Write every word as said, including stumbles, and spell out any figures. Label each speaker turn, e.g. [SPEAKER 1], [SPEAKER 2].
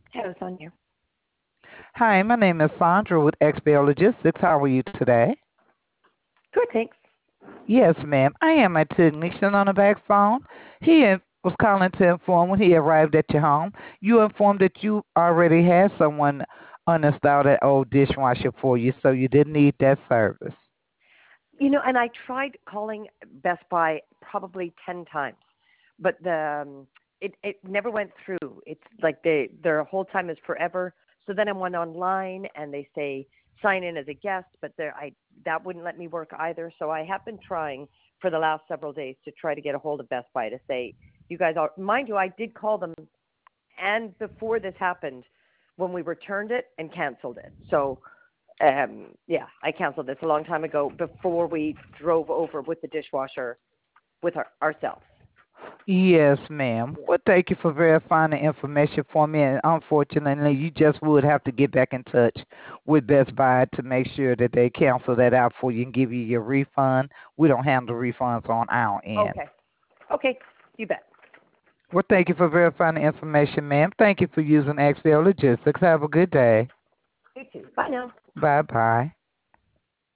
[SPEAKER 1] Hello, Sonia.
[SPEAKER 2] Hi, my name is Sandra with X B L Logistics. How are you today?
[SPEAKER 1] Good, thanks.
[SPEAKER 2] Yes, ma'am. I am a technician on the back phone. He in- was calling to inform when he arrived at your home. You informed that you already had someone uninstall that old dishwasher for you, so you didn't need that service.
[SPEAKER 1] You know, and I tried calling Best Buy probably ten times, but the um, it it never went through. It's like they their whole time is forever. So then I went online and they say sign in as a guest, but there I that wouldn't let me work either. So I have been trying for the last several days to try to get a hold of Best Buy to say you guys are. Mind you, I did call them and before this happened when we returned it and canceled it. So um yeah, I canceled this a long time ago before we drove over with the dishwasher with our, ourselves.
[SPEAKER 2] Yes, ma'am.
[SPEAKER 1] Yeah.
[SPEAKER 2] Well, thank you for verifying the information for me. And unfortunately, you just would have to get back in touch with Best Buy to make sure that they cancel that out for you and give you your refund. We don't handle refunds on our end.
[SPEAKER 1] Okay. Okay. You bet.
[SPEAKER 2] Well, thank you for verifying the information, ma'am. Thank you for using X L Logistics. Have a good day.
[SPEAKER 1] You too. Bye now.
[SPEAKER 2] Bye bye.